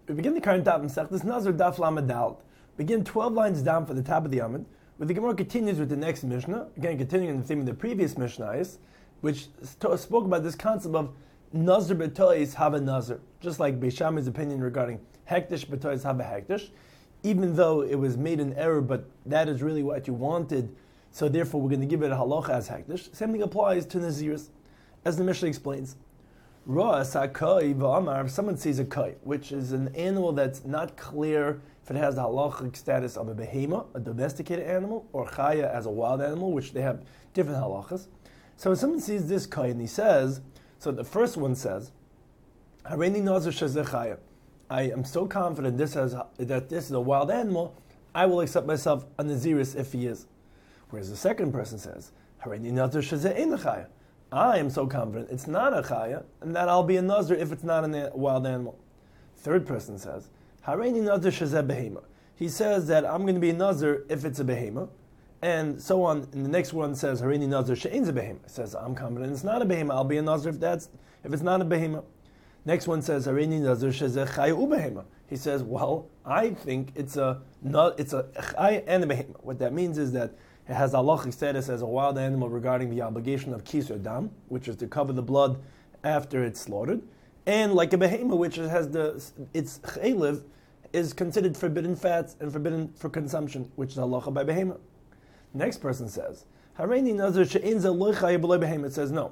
We begin the current daf in Sechtes Nazir Daf Lamed Daled. Begin 12 lines down for the top of the Amud, where the Gemara continues with the next Mishnah, again continuing in the theme of the previous Mishnahs, which spoke about this concept of Nazir B'tois have a Nazir, just like Beis Shammai's opinion regarding Hektish B'tois have a Hektish, even though it was made in error, but that is really what you wanted, so therefore we're going to give it a halacha as Hektish. Same thing applies to Naziris, as the Mishnah explains. If someone sees a kai, which is an animal that's not clear if it has the halachic status of a behema, a domesticated animal, or chaya as a wild animal, which they have different halachas. So if someone sees this kai and he says, so the first one says, Hareini nazir shezeh chaya. I am so confident that this is a wild animal, I will accept myself a naziris if he is. Whereas the second person says, Hareini nazir shezeh ein chaya. I am so confident it's not a chaya, and that I'll be a nazir if it's not a wild animal. Third person says, Hareini nazir shezeh behema. He says that I'm going to be a nazir if it's a behema, and so on. And the next one says, Hareini nazir she'ein ze behema. He says, I'm confident it's not a behema. I'll be a nazir if it's not a behema. Next one says, Hareini nazir shezeh chaya u behema. He says, well, I think it's a chaya and a behema. What that means is that it has halachic status as a wild animal regarding the obligation of kisur dam, which is to cover the blood after it's slaughtered, and like a behema, which has its chaylev is considered forbidden fats and forbidden for consumption, which is halacha by behema. Next person says, Hareini nazir she'ein ze lo chaya b'lo behema. It says, no,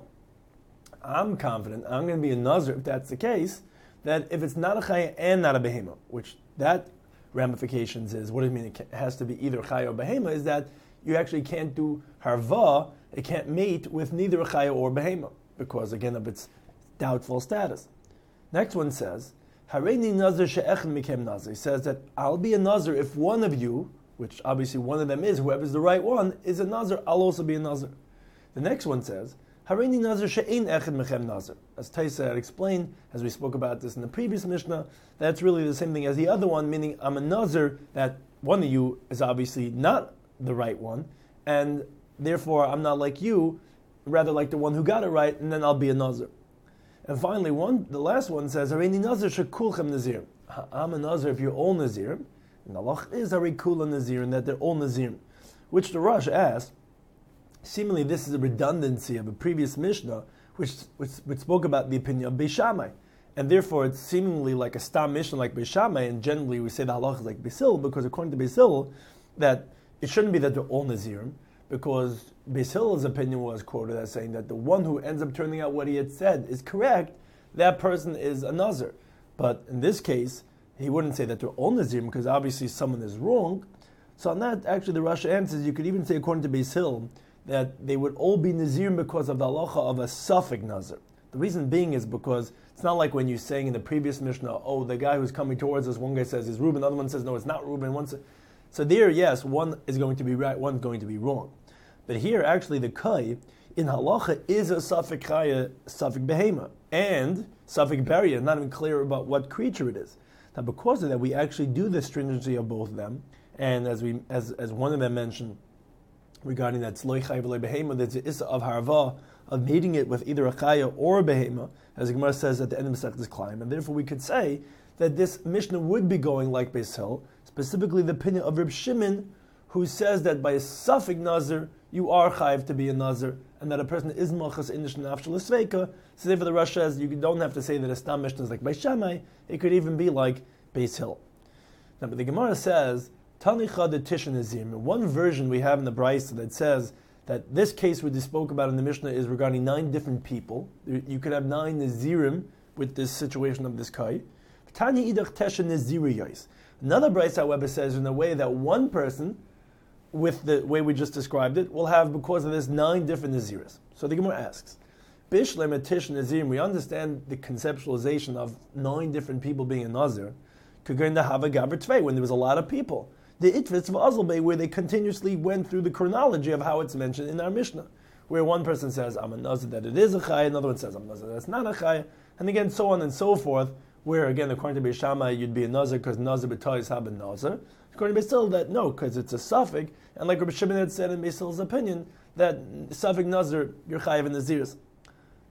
I'm confident I'm going to be a nazir if that's the case, that if it's not a chaya and not a behema, which that ramifications is, what does it mean it has to be either chaya or behema, is that you actually can't do harva, it can't mate with neither a chaya or behema, because again of its doubtful status. Next one says, Hareini nazir she'echad mikem nazir. He says that I'll be a nazir if one of you, which obviously one of them is, whoever's the right one, is a nazir, I'll also be a nazir. The next one says, Hareini nazir she'ein echad mikem nazir. As Taisa had explained, as we spoke about this in the previous Mishnah, that's really the same thing as the other one, meaning I'm a nazir, that one of you is obviously not the right one, and therefore I'm not like you, rather like the one who got it right, and then I'll be a nazir. And finally, the last one says, Hareini nazir shekulchem nazir. I'm a nazir if you're all nazir. And Allah is Hari Kula nazir, and that they're all nazir. Which the Rosh asked, seemingly this is a redundancy of a previous Mishnah, which spoke about the opinion of Beis Shammai. And therefore it's seemingly like a stam Mishnah like Beis Shammai, and generally we say the halach is like Beis Hillel, because according to Beis Hillel, that it shouldn't be that they're all Nazirim, because Beis Hillel's opinion was quoted as saying that the one who ends up turning out what he had said is correct, that person is a Nazir. But in this case, he wouldn't say that they're all Nazirim, because obviously someone is wrong. So on that, actually the Rashi answers, you could even say according to Beis Hillel, that they would all be Nazirim because of the halacha of a Safek Nazir. The reason being is because it's not like when you're saying in the previous Mishnah, oh, the guy who's coming towards us, one guy says is Reuben, another one says, no, it's not Reuben, so there, yes, one is going to be right, one's going to be wrong. But here, actually, the kai in halacha is a safek chaya, safek behema, and safek beria, not even clear about what creature it is. Now, because of that, we actually do the stringency of both of them, and as one of them mentioned regarding that tzloi chaya v'loi behema, there's the issa of harva, of mating it with either a chaya or a behema, as the Gemara says at the end of Masechtas Klayim, and therefore we could say that this Mishnah would be going like Beis Hillel, specifically the opinion of Reb Shimon, who says that by a safek nazir, you are chayiv to be a nazir, and that a person is machas inish nafshel sveika. So therefore the Rosh says you don't have to say that a stam Mishnah is like Beis Shammai, it could even be like Beis Hillel. Now, but the Gemara says, Tanicha de Tisha Nazir. One version we have in the Brisa that says that this case we spoke about in the Mishnah is regarding 9 different people. You could have 9 Nazirim with this situation of this kai. Tani idach tesha Naziriyos. Another Brisa, however, says in a way that one person, with the way we just described it, will have, because of this, 9 different Naziris. So the Gemara asks, Bishlem et Tish Nazirim, we understand the conceptualization of 9 different people being a Nazir, Kagain the Hava Gabr Tvei, when there was a lot of people. The Itvitz of Azalbei, where they continuously went through the chronology of how it's mentioned in our Mishnah, where one person says, I'm a Nazir that it is a Chai, another one says, I'm a Nazir that it's not a Chai, and again, so on and so forth, where again, according to Beis Shammai, you'd be a Nazir because Nazir b'tois have a Nazir. According to Beis Hillel, that no, because it's a Safek, and like Rabbi Shimon had said in Beis Hillel's opinion, that Safek Nazir, you're chayiv in Naziris.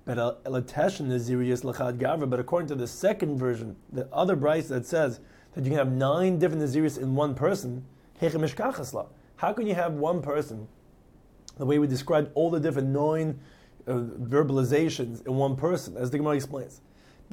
But according to the second version, the other Bryce that says that you can have 9 different Naziris in one person, how can you have one person, the way we described all the different 9 verbalizations in one person, as the Gemara explains?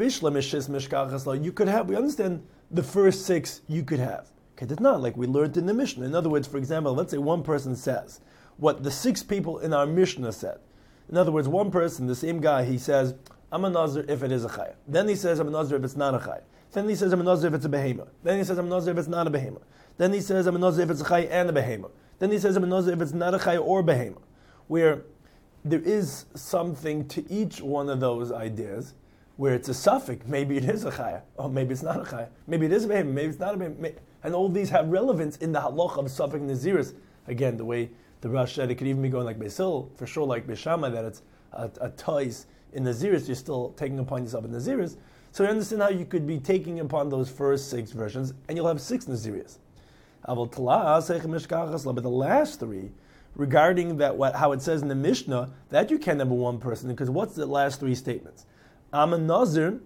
You could have, we understand the first 6 you could have. Okay, it's not like we learned in the Mishnah. In other words, for example, let's say one person says what the 6 people in our Mishnah said. In other words, one person, the same guy, he says, I'm a Nazir if it is a Chaya. Then he says, I'm a Nazir if it's not a Chaya. Then he says, I'm a Nazir if it's a Behema. Then he says, I'm a Nazir if it's not a Behema. Then he says, I'm a Nazir if it's a Chaya and a Behema. Then he says, I'm a Nazir if it's not a Chaya or Behema. Where there is something to each one of those ideas, where it's a suffix. Maybe it is a Chaya, or maybe it's not a Chaya. Maybe it is a Behema, maybe it's not a Behema. And all these have relevance in the halach of suffix Naziris. Again, the way the Rosh said, it could even be going like Basil, for sure like Beshama, that it's a tais in Naziris, you're still taking upon yourself in Naziris. So you understand how you could be taking upon those first 6 versions, and you'll have 6 Naziris. But the last 3, regarding that, how it says in the Mishnah, that you can have one person, because what's the last 3 statements? I'm a Nazir,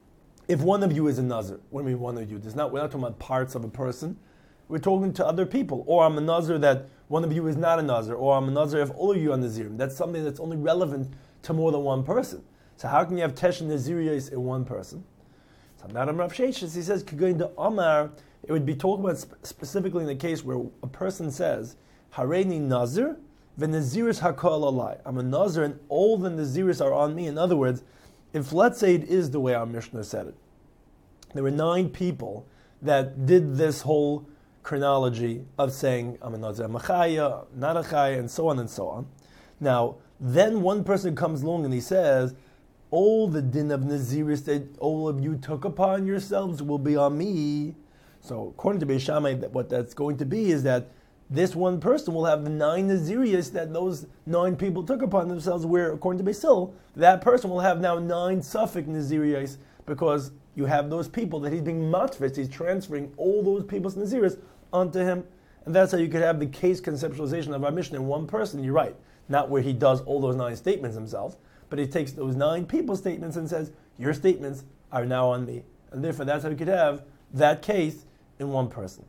if one of you is a Nazir. What do you mean one of you? We're not talking about parts of a person. We're talking to other people. Or I'm a Nazir that one of you is not a Nazir. Or I'm a Nazir if all of you are Nazirim. That's something that's only relevant to more than one person. So how can you have Tesh and Naziriyos in one person? So Madam Rav Sheshes, he says, going to Omar, it would be talking about specifically in the case where a person says, Hareini Nazir, v'Naziris hakol alai. I'm a Nazir and all the Naziris are on me. In other words, if let's say it is the way our Mishnah said it, there were 9 people that did this whole chronology of saying, I'm a Nazir, I'm a Chaya, not a Chaya, and so on and so on. Now, then one person comes along and he says, all the din of Naziris that all of you took upon yourselves will be on me. So according to Beis Shammai, what that's going to be is that this one person will have the 9 Nazirias that those 9 people took upon themselves, where according to Beis Hillel, that person will have now 9 suffix Nazirias, because you have those people that he's being matfis, he's transferring all those people's Naziris onto him. And that's how you could have the case conceptualization of our Mishnah in one person. You're right. Not where he does all those 9 statements himself, but he takes those 9 people's statements and says, your statements are now on me. And therefore that's how you could have that case in one person.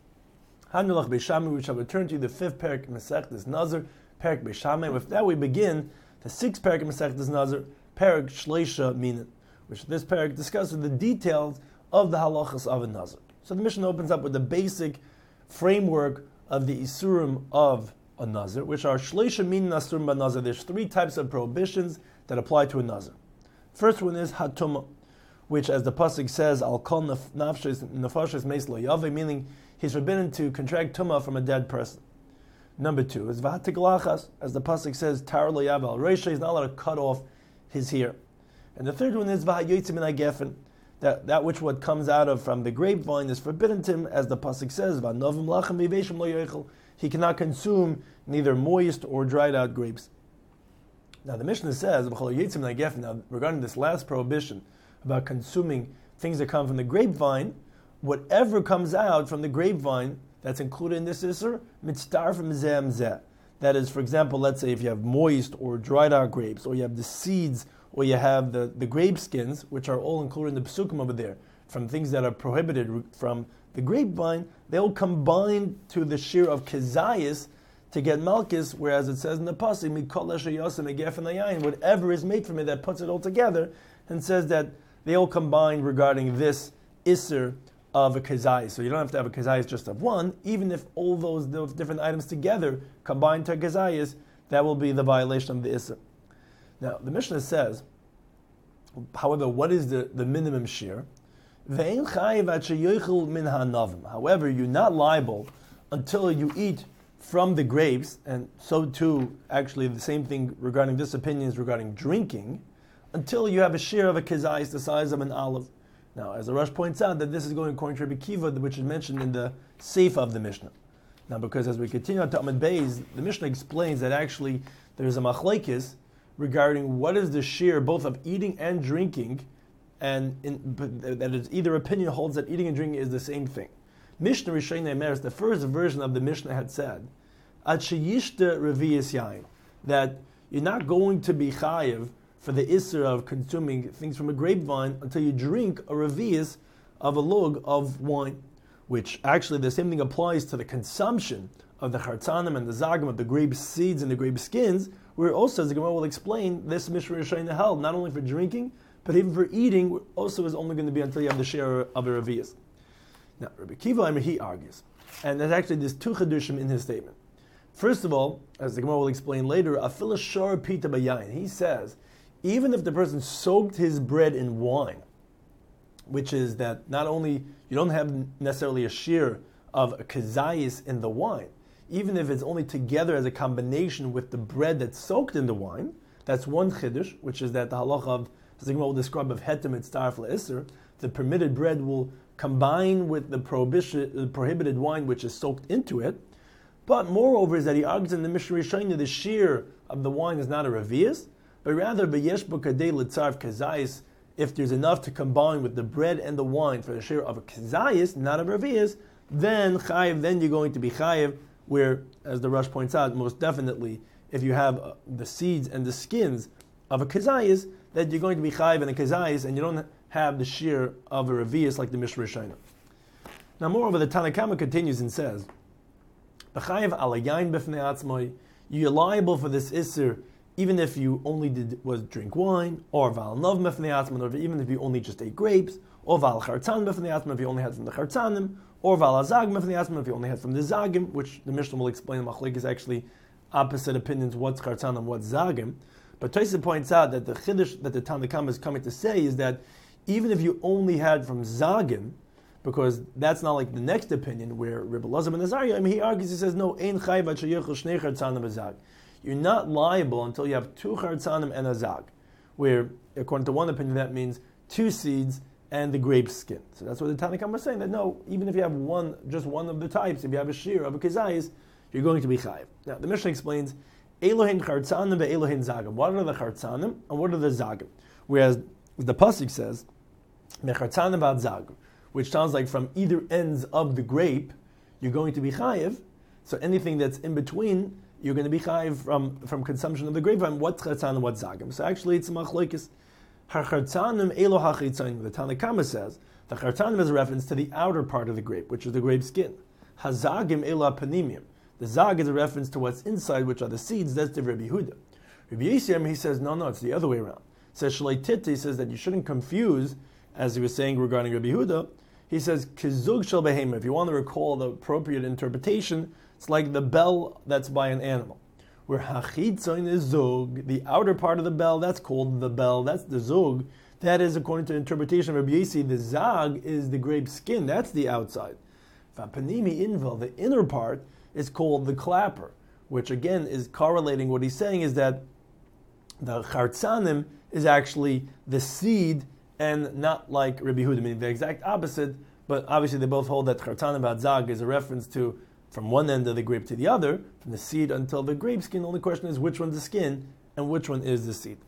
Hanulach Beis Shammai, we shall return to the 5th parak Masechtas Nazir, parak Beis Shammai. With that we begin the 6th parak Masechtas Nazir, parak Shleisha Minin, which this parak discusses the details of the halachas of a Nazir. So the Mishnah opens up with the basic framework of the Isurim of a Nazir, which are Shleisha Minin Asurim B'Nazir. There's 3 types of prohibitions that apply to a Nazir. First one is Hatuma, which, as the pasuk says, Al Kol Nefashis Meis Lo Yave, meaning he's forbidden to contract Tumah from a dead person. Number 2 is V'Hatiglachas, as the pasuk says, Tar Lo Yave Al Reisha, he's not allowed to cut off his hair. And the third one is V'Hayotzim Min HaGefen, that which what comes out of from the grapevine is forbidden to him, as the pasuk says, V'Novim Lachem V'Veshim Lo Yochel, he cannot consume neither moist or dried out grapes. Now the Mishnah says, now regarding this last prohibition about consuming things that come from the grapevine, whatever comes out from the grapevine that's included in this Isser, mitztar from zeh. That is, for example, let's say if you have moist or dried out grapes, or you have the seeds, or you have the grape skins, which are all included in the Pesukim over there, from things that are prohibited from the grapevine, they all combine to the shear of kezayis to get malchus, whereas it says in the pasuk, whatever is made from it, that puts it all together, and says that they all combine regarding this Isser of a kezayis. So you don't have to have a kezayis just of one, even if all those different items together combine to a kezayis, that will be the violation of the Isser. Now, the Mishnah says, however, what is the minimum shear? However, you're not liable until you eat from the grapes, and so too, actually, the same thing regarding this opinion is regarding drinking, until you have a shear of a kezayis the size of an olive. Now, as the Rosh points out, that this is going according to Rabbi Kiva, which is mentioned in the Seif of the Mishnah. Now, because as we continue on to Amud Beis, the Mishnah explains that actually there's a machlekes regarding what is the shear both of eating and drinking, and that is either opinion holds that eating and drinking is the same thing. Mishnah Rishonei Meres, the first version of the Mishnah had said, Ad sheyishta reviyas yain, that you're not going to be chayiv for the isser of consuming things from a grapevine until you drink a revius of a lug of wine, which actually the same thing applies to the consumption of the chartzanim and the zagim, of the grape seeds and the grape skins, where also, as the Gemara will explain, this Mishnah Rishayna held not only for drinking, but even for eating, also is only going to be until you have the share of a revius. Now, Rabbi Kiva, he argues, and there's two chedushim in his statement. First of all, as the Gemara will explain later, afila shar pita bayayin. He says, even if the person soaked his bread in wine, which is that not only you don't have necessarily a shear of a kazayis in the wine, even if it's only together as a combination with the bread that's soaked in the wine, that's one chiddush, which is that the halacha of, as the Gemara will describe, of hetem etztarf le'isr, the permitted bread will combine with the prohibited wine which is soaked into it. But moreover is that he argues in the Mishnah Rishayna the shear of the wine is not a revius, but rather b'yesh bo kadei l'tzarf kazayis, if there's enough to combine with the bread and the wine for the shear of a kazayis, not a revius, then chayiv, then you're going to be chayiv, where, as the Rosh points out, most definitely, if you have the seeds and the skins of a kazayis, that you're going to be chayiv in a kazayis, and you don't have the shear of a revius like the Mishnah Rishayna. Now, moreover, the Tanna Kama continues and says, you're liable for this isser even if you only was drink wine, or val nov mefnei atzman, or even if you only just ate grapes, or val chartzan mefnei atzman, if you only had from the chartzanim, or val azag mefnei atzman, if you only had from the zagim, which the Mishnah will explain. Machlek is actually opposite opinions. What's chartzan and what's zagim? But Tosfos points out that the chiddush that the Tanna Kama is coming to say is that even if you only had from zagim, because that's not like the next opinion where Rebbe Elazar ben Azariah, he argues, he says, no, ein chayv ad sheyechel shnei chartzanim v'zag. You're not liable until you have two chartzanim and a zag, where, according to one opinion, that means two seeds and the grape skin. So that's what the Tanna Kama is saying, that no, even if you have just one of the types, if you have a shear of a kezayis, you're going to be chayiv. Now, the Mishnah explains, Elohin chartzanim ve'elohin zagim. What are the chartzanim and what are the zagim? Whereas the pasuk says, mechartzanim ba'ad zagim, which sounds like from either ends of the grape, you're going to be chayiv. So anything that's in between, you're going to be chayiv from consumption of the grapevine. What's chartzanim and what's zagim? So actually, it's a machlokes. Chartzanim elo hachitzanim. The Tanna Kama says the chartzanim is a reference to the outer part of the grape, which is the grape skin. Hazagim elo panimium. The zag is a reference to what's inside, which are the seeds. That's the Rabbi Yehuda. Rabbi Yisrael, he says, no, it's the other way around. Says Shalei Tita, he says that you shouldn't confuse, as he was saying regarding Rabbi Yehuda. He says, kizug shel behema. If you want to recall the appropriate interpretation, it's like the bell that's by an animal. Where hachitzain is zug, the outer part of the bell, that's called the bell, that's the zug. That is, according to the interpretation of Rabbi Yisrael, the zag is the grape skin, that's the outside. Vapanimi inval, the inner part, is called the clapper, which again is correlating. What he's saying is that the chartzanim is actually the seed and not like Rabbi Yehuda, meaning the exact opposite, but obviously they both hold that chartzanim ba'adzag is a reference to from one end of the grape to the other, from the seed until the grape skin. The only question is which one's the skin and which one is the seed.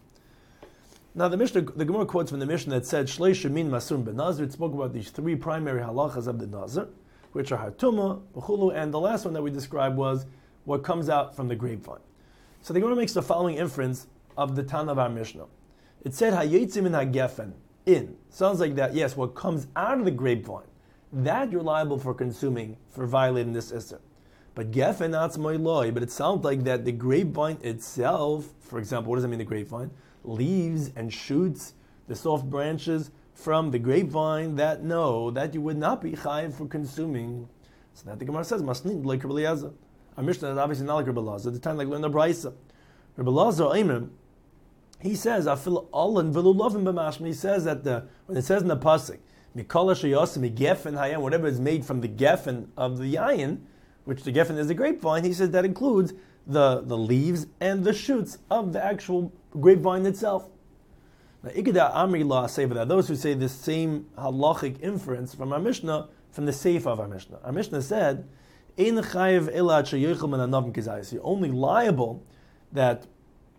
Now the Gemara quotes from the Mishnah that said, Shlei shemin masur ben-nazir. It spoke about these three primary halachas of the nazir, which are hatuma, b'chulu, and the last one that we described was what comes out from the grapevine. So the Gemara makes the following inference of the Tana of our Mishnah. It said, hayetzim in hagefen, in. Sounds like that, yes, what comes out of the grapevine, that you're liable for consuming, for violating this issur. But gefen atzmoi loy, but it sounds like that the grapevine itself, for example, what does that mean, the grapevine? Leaves and shoots, the soft branches from the grapevine, that you would not be chayiv for consuming. So that the Gemara says, masnin like Rabbi Elazar. Our Mishnah is obviously not like Rabbi Elazar. At the time, like learn the Brisa. Rabbi Elazar, Eimer, he says, "Afil alan v'lulavim b'mashma." He says that when it says in the pasuk, "Mikol sheyasim gefen hayam," whatever is made from the gefen of the yayin, which the gefen is the grapevine, he says that includes the leaves and the shoots of the actual grapevine itself. Now, Ikeda Amri La Seva, those who say this same halachic inference from our Mishnah, from the Seif of our Mishnah. Our Mishnah said, Ein chayiv ela sheyochel min hanavim kizayis. You're only liable that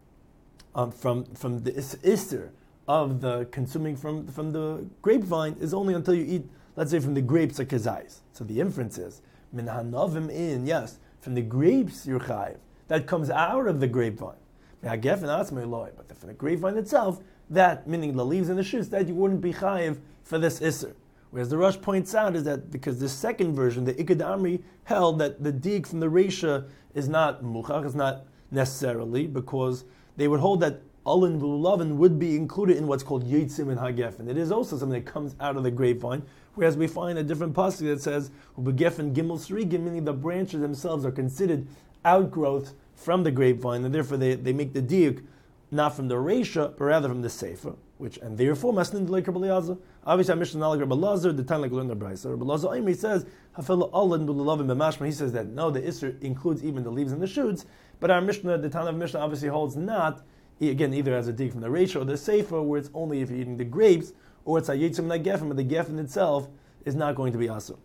from the isser of the consuming from the grapevine is only until you eat, let's say, from the grapes or kizayis. So the inference is, min hanavim in, yes, from the grapes you're chayiv. That comes out of the grapevine. But for the grapevine itself, that, meaning the leaves and the shoots, that you wouldn't be chayiv for this isser. Whereas the Rosh points out is that because the second version, the Ikad Amri, held that the dig from the Reisha is not muchach, is not necessarily, because they would hold that Alin V'Lulavin would be included in what's called Yitzim and Hagefen. It is also something that comes out of the grapevine, whereas we find a different pasuk that says Ubegefen Gimel Srigim, meaning the branches themselves are considered outgrowth from the grapevine, and therefore they make the diuk not from the Reisha, but rather from the Sefer, and therefore Masnin like Rabbi Elazar. Obviously, our Mishnah like Rabbi Elazar, the time like learn the Brisa. Rabbi Elazar Imri says Hafel Alin V'Lulavin B'Mashma. He says that no, the Isser includes even the leaves and the shoots, but our Mishnah, the Tana of Mishnah, obviously holds not. Again, either as a dig from the Reisha or the Sefer, where it's only if you're eating the grapes, or it's a Yitzim and a Geffen, but the Geffen itself is not going to be Asur.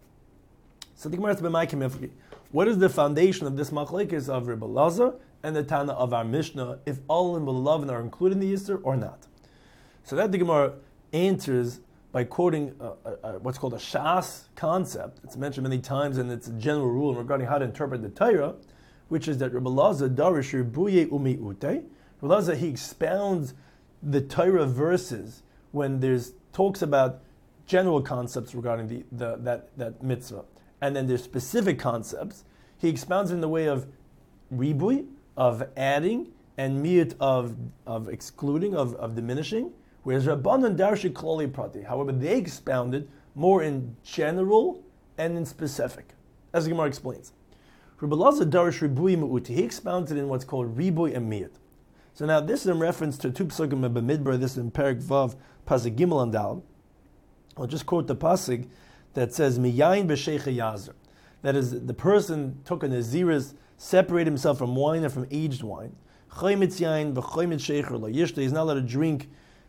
So the Gemara is what is the foundation of this machlekes of Rabbi Elazar and the Tana of our Mishnah, if all in B'Lulavin are included in the Yisr or not? So that the Gemara answers by quoting what's called a Shas concept. It's mentioned many times, and it's a general rule regarding how to interpret the Torah, which is that Rabbi Elazar darish ribuye umiute. Rabbi Elazar, he expounds the Torah verses when there's talks about general concepts regarding that mitzvah, and then there's specific concepts. He expounds in the way of ribui, of adding, and miyut of excluding, of diminishing. Whereas Rabbanan darshi klali prati. However, they expounded more in general and in specific, as the Gemara explains. Rabbi Elazar darish ribui me'uti. He expounded in what's called ribui and miyut. So now this is in reference to two psukim of B'midbar. This is in Perek Vav, Pasuk Gimel and Dal. I'll just quote the pasuk that says miyayin b'sheicha yazer. That is, the person took a naziris, separated himself from wine and from aged wine. Chaymitz yayin v'chaymitz sheicher lo yishta. He's not allowed to drink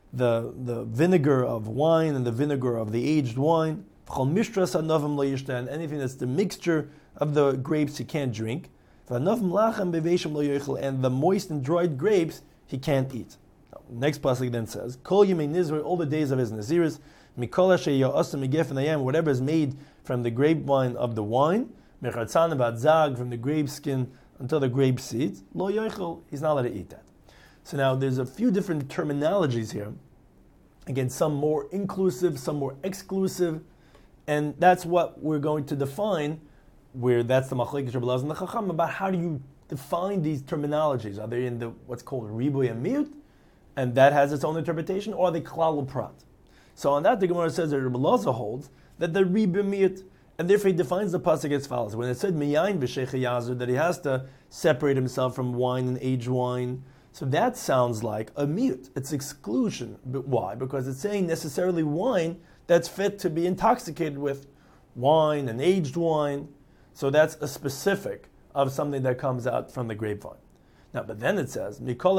the vinegar of wine and the vinegar of the aged wine. Chol mishtras hanavim lo yishta, and anything that's the mixture of the grapes he can't drink. And the moist and dried grapes he can't eat. Next pasuk then says, Kol yemei nizra, all the days of his naziris, mikol asher ya'asam migefen hayam, whatever is made from the grapevine of the wine, mechatzan v'adzag, from the grape skin until the grape seeds, lo yochel, he's not allowed to eat that. So now there's a few different terminologies here. Again, some more inclusive, some more exclusive, and that's what we're going to define, where that's the machlekes Rabbi Elazar and the Chacham, about how do you define these terminologies. Are they in the what's called ribui and miyut, and that has its own interpretation, or are they klal prat? So on that, the Gemara says that Rabbi Elazar holds that the ribui miyut, and therefore he defines the pasuk as follows. When it said miyayin b'sheicha yazer, that he has to separate himself from wine and aged wine, so that sounds like a miyut. It's exclusion. But why? Because it's saying necessarily wine that's fit to be intoxicated with, wine and aged wine. So that's a specific of something that comes out from the grapevine. Now, but then it says,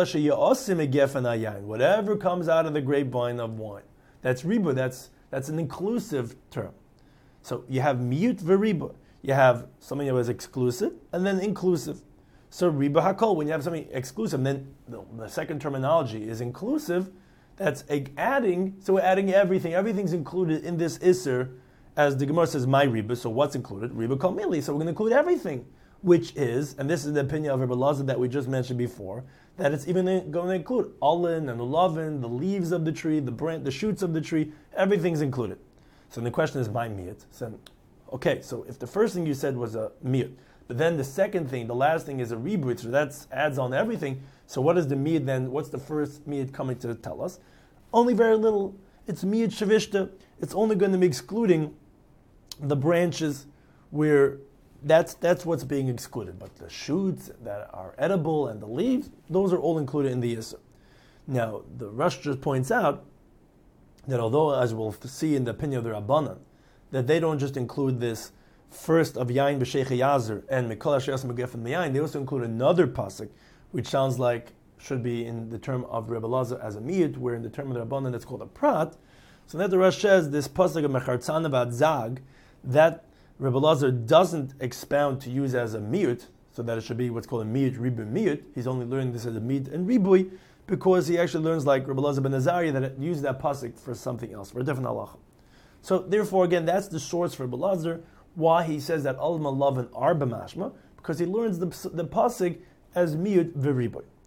whatever comes out of the grapevine of wine. That's riba, that's an inclusive term. So you have miyut v'riba. You have something that was exclusive and then inclusive. So riba hakol, when you have something exclusive, then the second terminology is inclusive, that's adding, so we're adding everything. Everything's included in this isser. As the Gemara says, my riba, so what's included? Riba kol mili, so we're going to include everything, which is, and this is the opinion of Rabbi Elazar that we just mentioned before, that it's even going to include alin and ulavin, the leaves of the tree, the shoots of the tree, everything's included. So the question is, my miyut. So, okay, so if the first thing you said was a miyut, but then the second thing, the last thing is a ribut, so that adds on everything, so what is the miyut then? What's the first miyut coming to tell us? Only very little. It's miyut shavishta. It's only going to be excluding the branches where that's what's being excluded. But the shoots that are edible and the leaves, those are all included in the Yisr. Now, the Rosh just points out that although, as we'll see in the opinion of the Rabbanan, that they don't just include this first of Yain b'Sheicha Yazer and Mikol Asher Yasam Gefen Miyayin, they also include another pasuk, which sounds like should be in the term of Rabbi Elazar as a miyut, where in the term of the Rabbanan it's called a prat. So that the Rosh says this pasuk of Mechartzan about Zag, that Rabbi Elazar doesn't expound to use as a miyut, so that it should be what's called a miyut, ribu miyut. He's only learning this as a miyut and ribui, because he actually learns like Rabbi Elazar ben Azariah that it used that pasuk for something else, for a different halacha. So therefore, again, that's the source for Rabbi Elazar, why he says that Alma Love and Arba Mashma, because he learns the pasuk as miyut v'ribui.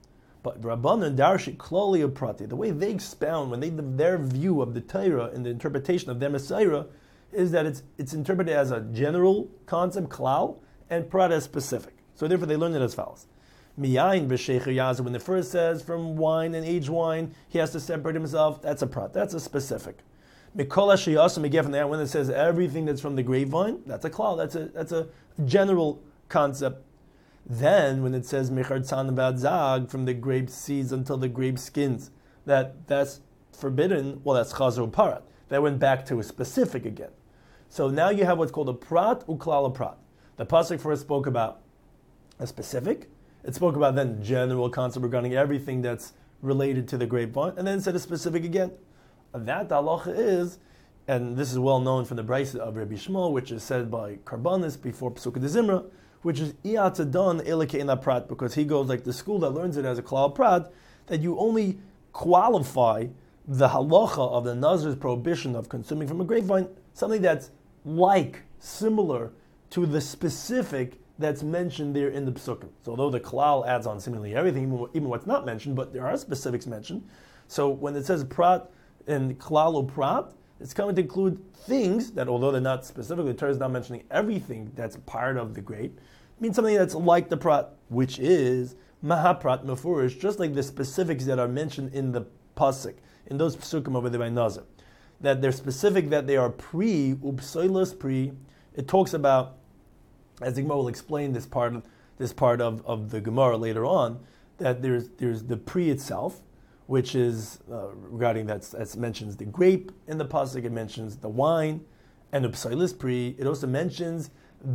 But Rabbanan Darshi Kloli Prati, the way they expound, when their view of the Torah and the interpretation of their Messiah is that it's interpreted as a general concept, klal, and prat as specific. So therefore they learn it as follows. Miyayin b'shecher yazer, when the first says from wine and aged wine, he has to separate himself, that's a prat, that's a specific. Mikol hashiyasam, again from there, when it says everything that's from the grapevine, that's a klal, that's a general concept. Then, when it says Mechar Tzan Bad Zag, from the grape seeds until the grape skins, that's forbidden, well, that's Chazar Parat. That went back to a specific again. So now you have what's called a Prat Uklal Prat. The Pasuk first spoke about a specific, it spoke about then general concept regarding everything that's related to the grapevine, and then said a specific again. And that halacha is, and this is well known from the Brisa of Rabbi Shmuel, which is said by Karbanis before Pesukah de Zimra, which is Iyatadon Elikeina Prat, because he goes like the school that learns it as a Klal Prat, that you only qualify the halacha of the Nazir's prohibition of consuming from a grapevine, something that's like, similar to the specific that's mentioned there in the Pesukim. So although the Klal adds on seemingly everything, even what's not mentioned, but there are specifics mentioned. So when it says Prat and Klal Prat, it's coming to include things that, although they're not specifically, the Torah is not mentioning everything that's part of the grape, means something that's like the prat, which is mahaprat mefurish, just like the specifics that are mentioned in the pasuk, in those psukim over there by Nazir, that they're specific, that they are upsoilus pre. It talks about, as the Gemara will explain this part of the Gemara later on, that there's the pre itself, which is regarding that mentions the grape in the pasuk. It mentions the wine and the psilis pri. It also mentions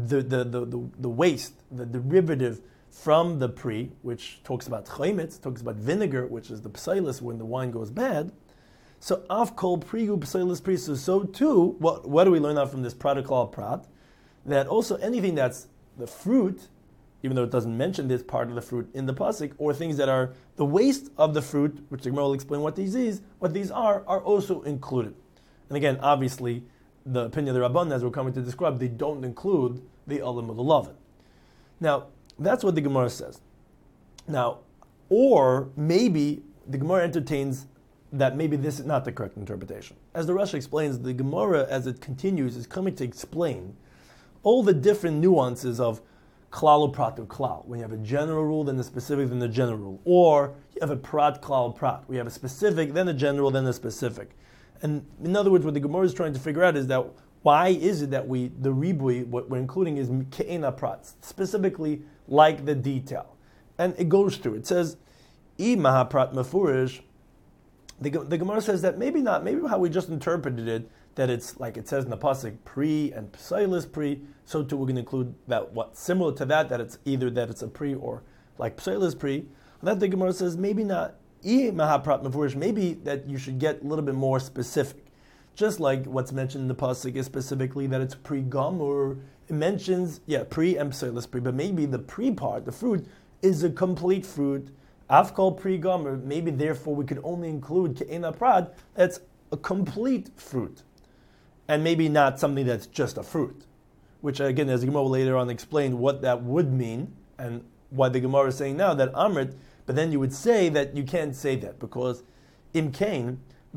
the waste, the derivative from the pri, which talks about chaymitz, talks about vinegar, which is the psilis when the wine goes bad. So af kol pri u psilis pri. So too, what do we learn out from this protocol prat? That also anything that's the fruit, even though it doesn't mention this part of the fruit in the pasuk, or things that are the waste of the fruit, which the Gemara will explain what these are also included. And again, obviously, the opinion of the Rabban, as we're coming to describe, they don't include the Olam of the Lovin. Now, that's what the Gemara says. Now, or maybe the Gemara entertains that maybe this is not the correct interpretation. As the Rashi explains, the Gemara, as it continues, is coming to explain all the different nuances of klal prat or klal. When you have a general rule, then the specific, then the general rule. Or you have a prat, klal, prat. We have a specific, then a general, then a specific. And in other words, what the Gemara is trying to figure out is that why is it that the ribui, what we're including is ke'ena prat, specifically like the detail. And it goes through. It says, I mahaprat mefurish. The Gemara says that maybe not, maybe how we just interpreted it, that it's like it says in the pasuk pre and psilis pre, so too we're going to include that what similar to that it's either that it's a pre or like psilis pre. And that the Gemara says maybe not mahaprat mefurish, maybe that you should get a little bit more specific. Just like what's mentioned in the pasuk is specifically that it's pre gamur. It mentions pre and psilis pre, but maybe the pre part, the fruit, is a complete fruit. Afkal pre gamur, maybe therefore we could only include ke'ena prat, that's a complete fruit. And maybe not something that's just a fruit, which again, as the Gemara will later on explain what that would mean, and why the Gemara is saying now that Amrit, but then you would say that you can't say that, because Im Kain,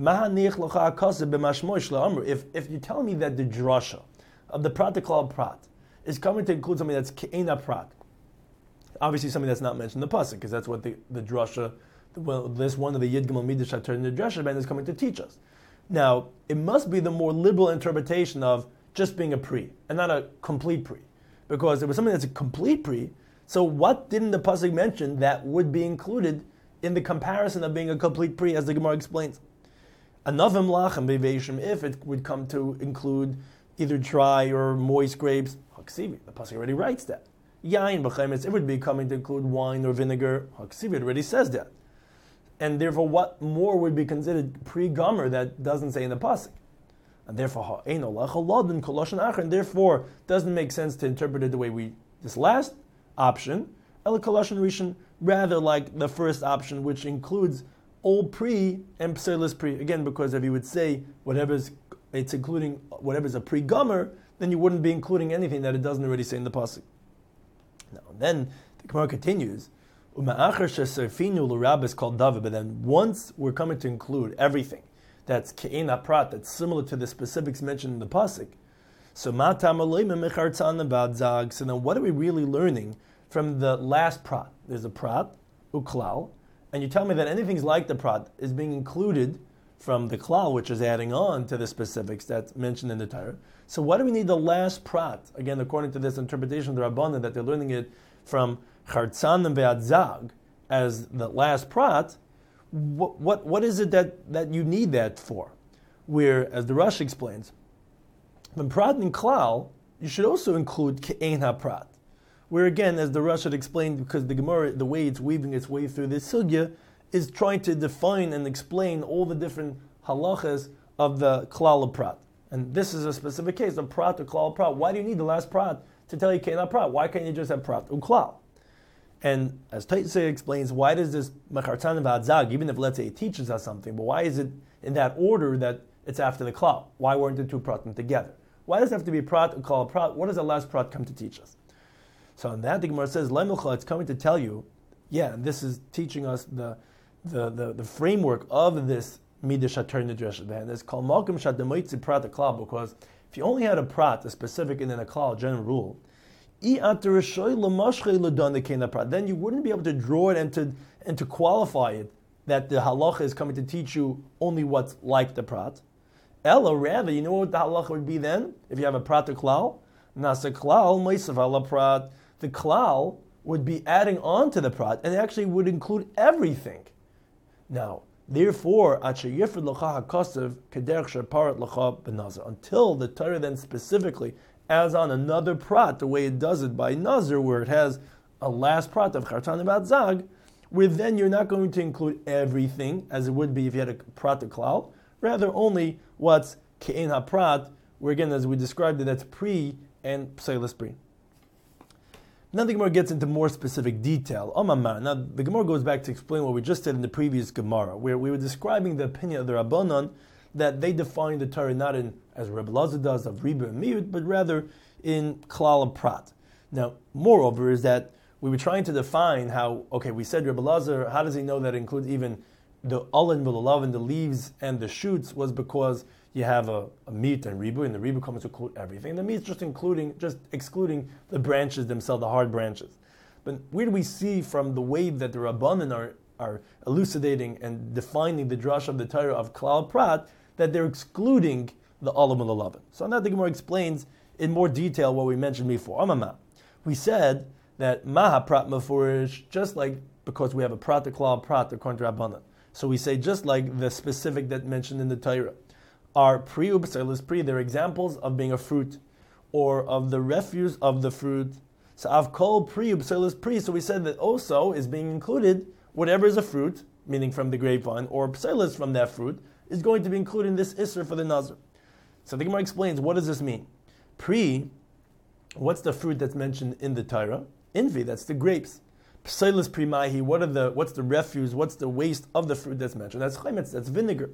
if you tell me that the drasha of the pratical prat is coming to include something that's ke'ena prat, obviously something that's not mentioned in the pasuk, because that's what the drasha, this one of the Yid Gimel Midrash turned the drasha ben is coming to teach us. Now, it must be the more liberal interpretation of just being a pre, and not a complete pre. Because it was something that's a complete pre, so what didn't the pasuk mention that would be included in the comparison of being a complete pre, as the Gemara explains? Anavim lachem beveishim, if it would come to include either dry or moist grapes, haksivi, the pasuk already writes that. Yain b'chaimitz, it would be coming to include wine or vinegar, haksivi, it already says that. And therefore, what more would be considered pre-gomer that doesn't say in the pasuk? And therefore, and therefore, doesn't make sense to interpret it the way this last option, rather like the first option, which includes all pre and psilis pre. Again, because if you would say whatever's a pre-gomer, then you wouldn't be including anything that it doesn't already say in the pasuk. Now, then the Gemara continues. Uma'achar shesarfinu l'rab is called David, but then once we're coming to include everything that's ke'en haprat, that's similar to the specifics mentioned in the pasuk. So so then what are we really learning from the last prat? There's a prat, uklal, and you tell me that anything like the prat is being included from the klal, which is adding on to the specifics that's mentioned in the Torah. So what do we need the last prat? Again, according to this interpretation of the Rabbanan, that they're learning it from Chartzanim ve'adzag as the last prat. What is it that you need that for? Where, as the Rush explains, when prat and klal, you should also include ke'en haprat. Where again, as the Rush had explained, because the Gemara, the way it's weaving its way through this sugya, is trying to define and explain all the different halachas of the klal of prat. And this is a specific case of prat or klal prat. Why do you need the last prat to tell you ke'en haprat? Why can't you just have prat or klal? And as Taitse explains, why does this Mechartan v'adzag, even if let's say it teaches us something, but why is it in that order that it's after the klal? Why weren't the two pratim together? Why does it have to be prat or klal prat? What does the last prat come to teach us? So in that the Gemara says, Lemilcha, it's coming to tell you, this is teaching us the framework of this Midah Shatar Nidreshet B'hen. It's called Malkim Shadamoitzi Prat Klal, because if you only had a prat, a specific and then a klal, general rule, then you wouldn't be able to draw it and to qualify it that the halacha is coming to teach you only what's like the prat. Ella, rather, you know what the halacha would be then? If you have a prat or klal? Nasa klal, meisav ala prat. The klal would be adding on to the prat, and it actually would include everything. Now, therefore, until the Torah then specifically adds on another prat, the way it does it by Nazir, where it has a last prat of Chartan B'Adzag, where then you're not going to include everything, as it would be if you had a prat or klal, rather only what's Ke'en HaPrat, where again, as we described it, that's pre and pseilis pre. Now the Gemara gets into more specific detail. Now the Gemara goes back to explain what we just said in the previous Gemara, where we were describing the opinion of the Rabbanan that they define the Torah not in, as Rebbe Lazar does, of Riba and Miut, but rather in Klal and Prat. Now, moreover, is that we were trying to define how, we said Rebbe Lazar, how does he know that it includes even the Olin, the love, and the leaves and the shoots, was because you have a meat and ribu, and the ribu comes to include everything. The meat is just excluding the branches themselves, the hard branches. But where do we see from the way that the Rabbanan are elucidating and defining the drash of the Torah of Klal Prat, that they're excluding the Olam and the Lavan? So now the Gemara explains in more detail what we mentioned before. Amama. We said that Maha Prat Mefurish, just like because we have a Prat, a Klal Prat, according to Rabbanan. So we say just like the specific that mentioned in the Torah are pri ub'seilis pri, they're examples of being a fruit or of the refuse of the fruit. So I've called pri ub'seilis pri, so we said that also is being included whatever is a fruit, meaning from the grapevine, or pseilis from that fruit, is going to be included in this isser for the nazir. So the Gemara explains, what does this mean? Pri, what's the fruit that's mentioned in the Torah? Invi, that's the grapes. Pseilis pri mahi, what's the refuse, what's the waste of the fruit that's mentioned? That's chaymetz, that's vinegar.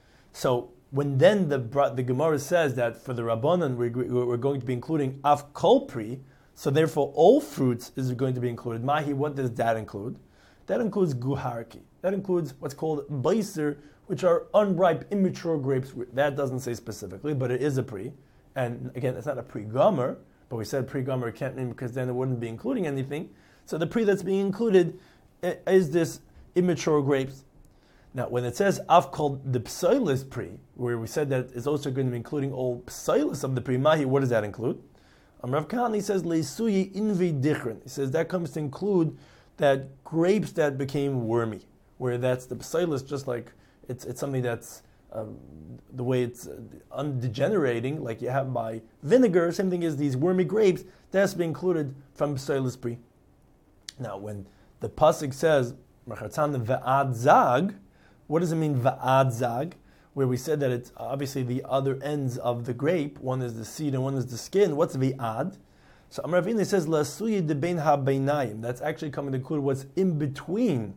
So when then the Gemara says that for the Rabbanan we're going to be including av kol pri, so therefore all fruits is going to be included. Mahi, what does that include? That includes guharki. That includes what's called beiser, which are unripe, immature grapes. That doesn't say specifically, but it is a pri. And again, it's not a pre-gomer, but we said pre-gomer can't mean because then it wouldn't be including anything. So the pri that's being included is this immature grapes. Now, when it says I've called the pseilis pri, where we said that it's also going to be including all pseilis of the pri mahi, what does that include? Rav Kahana says leisuyi invi dichrin. He says that comes to include that grapes that became wormy, where that's the pseilis, just like it's something that's the way it's undegenerating, like you have by vinegar. Same thing as these wormy grapes, that's to be included from pseilis pri. Now, when the pasuk says Mechatzan ve'ad zag, what does it mean ve'ad zag? Where we said that it's obviously the other ends of the grape. One is the seed and one is the skin. What's ve'ad? So Amar Avinu says la'suyi debein ha'beinayim. That's actually coming to include what's in between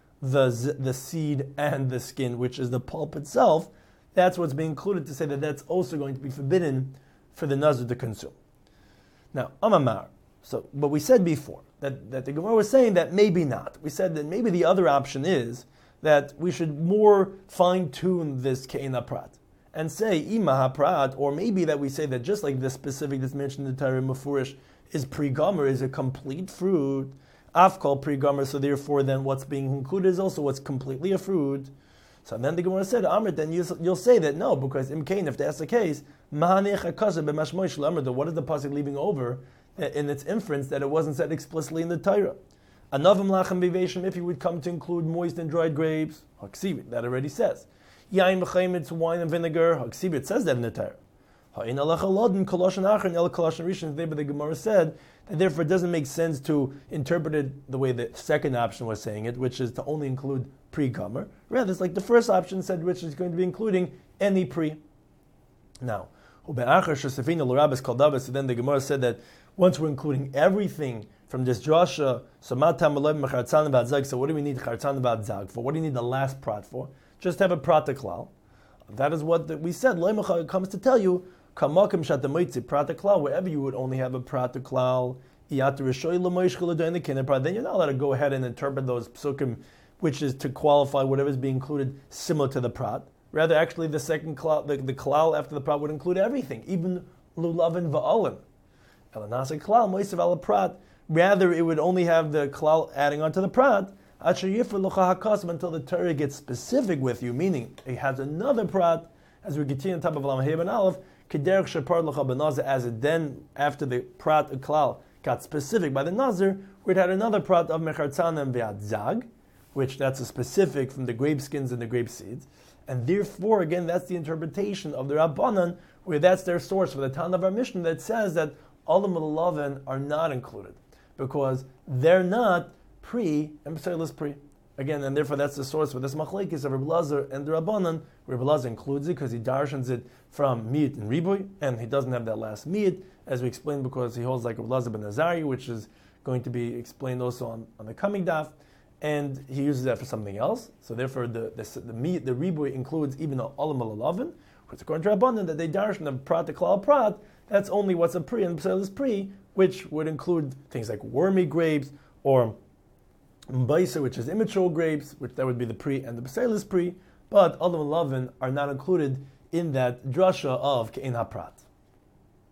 the seed and the skin, which is the pulp itself. That's what's being included to say that that's also going to be forbidden for the nazir to consume. Now, Amamar, So, but we said before that the Gemara was saying that maybe not. We said that maybe the other option is that we should more fine-tune this Ke'ena Prat and say Ima HaPrat, or maybe that we say that just like the specific that's mentioned in the Torah Mefurish is Pri Gomer, is a complete fruit, Afkal Pri Gomer, so therefore then what's being included is also what's completely a fruit. So then the Gemara said, Amrit, then you'll say that no, because Imkain, if that's the case, what is the pasuk leaving over in its inference that it wasn't said explicitly in the Torah? Anavim lachem biveshim, if you would come to include moist and dried grapes, haksivit, that already says. Yain b'chaim, it's wine and vinegar, haksivit, says that in the Torah. Ha'in alach alodin koloshen achron el koloshen rishon, but the Gemara said that therefore it doesn't make sense to interpret it the way the second option was saying it, which is to only include pre-gomer. Rather, it's like the first option said, which is going to be including any pre. Now, so then the Gemara said that once we're including everything from this drasha, so what do we need chartzan v'adzag for? What do you need the last prat for? Just have a prat klal. That is what we said. It comes to tell you, wherever you would only have a prat klal, then you're not allowed to go ahead and interpret those psukim, which is to qualify whatever is being included similar to the prat. Rather, actually, the second klal, the klal after the prat would include everything, even lulav and va'olim. Elanasa klal moisav ala prat. Rather, it would only have the klal adding onto the prat until the Torah gets specific with you, meaning it has another prat, as we continue on top of Lam Hey Ben Aleph, kederech shepar l'cha b'nazir, as it then, after the prat klal got specific by the nazir, where it had another prat of mechartzanim v'adzag, which that's a specific from the grape skins and the grape seeds. And therefore, again, that's the interpretation of the Rabbanan, where that's their source for the Tana of our Mishnah that says that Olam L'Lavan are not included, because they're not pre and B'Seilis pre. Again, and therefore that's the source for this machlekes of Reb Elazar and the Rabbanan. Reb Elazar includes it because he darshans it from meat and riboy, and he doesn't have that last meat, as we explained, because he holds like Reb Elazar ben Azari, which is going to be explained also on the coming daf, and he uses that for something else. So therefore, the meat, the riboy includes even olam alalavin, which according to Rabbanan that they darshan of prat to klal prat. That's only what's a pre and b'Seilis pre, which would include things like wormy grapes or Mbaisa, which is immature grapes, which that would be the pre and the B'Seilis pre, but Olam and Lavin are not included in that drasha of Ke'en HaPrat.